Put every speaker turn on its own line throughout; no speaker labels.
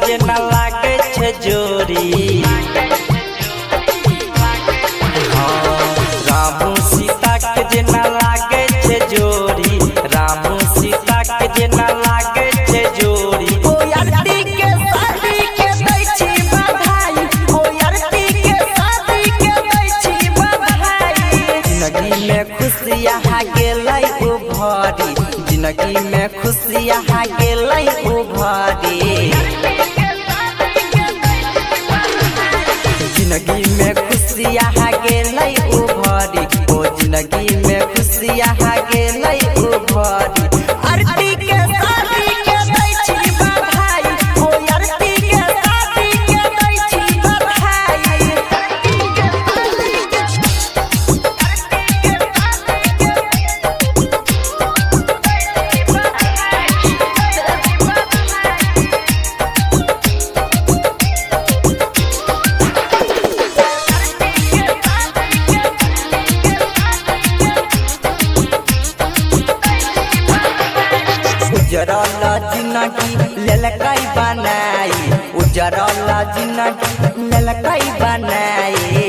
जेना लागे छे जोड़ी। रामू सीता के जेना लागे छे जोड़ी, रामू सीता के जेना लागे छे जोड़ी।
ओ यारती के शादी के दै छी बधाई, ओ यारती के शादी के दै छी बधाई।
जिंदगी में खुशियाँ आ गेलै उभरी, जिंदगी में खुशियाँ आ गेलै उभरी। जिंदगी में खुशियाँ आ गेलै उभरी, ओ जिंदगी में खुशियाँ आ गेलै उभरी।
आरती के शादी के दै छी बधाई, ओ यारती के शादी के दै छी बधाई।
उजरल जिंदगी ललकाई बनाई, उजरल जिंदगी ललकाई बनाई।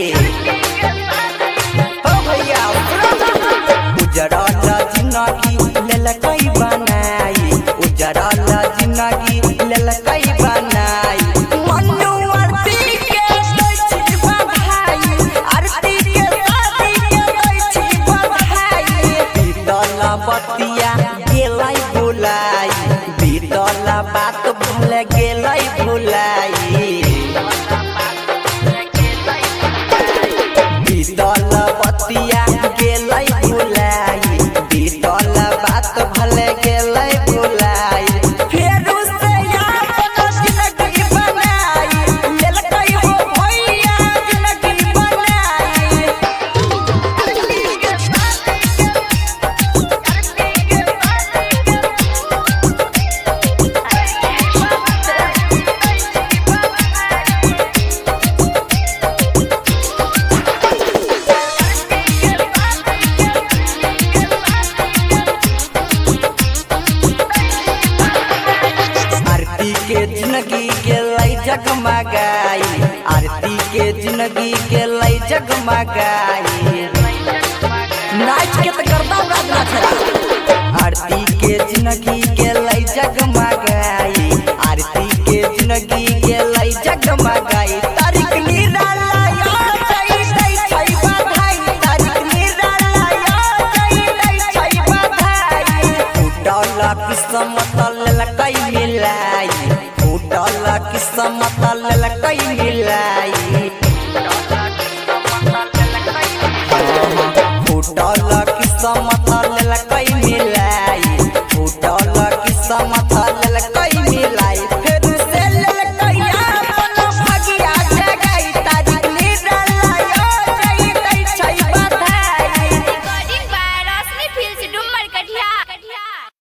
ओ भैया उजरल जिंदगी ललकाई बनाई, उजरल जिंदगी ललकाई बनाई।
मन्नू आरती के दै छी बधाई, आरती के शादी के दै छी बधाई।
बीतल बतिया गेलै भुलाई, बीतल बात भूल गेलै भुलाई। बीतल बतिया गेलै भुलाई, बीतल बात भूल गेलै भुलाई।
फेरू से यार जिंदगी बनाई, ललकाई हो भैया जिंदगी बनाई।
आरती के जिंदगी गेलै जगमगाई, आरती के जिंदगी गेलै जगमगाई।
नाच के तो करता उड़ा छड़ा।
आरती के जिंदगी गेलै जगमगाई, आरती के जिंदगी गेलै जगमगाई।
तारीख निराला यार जई दै छै बधाई, तारीख निराला यार जई दै छै बधाई।
फूटल किस्मत ललकै मिलाई, फूटल किस्मत ललकै मिलाई। फूटल किस्मत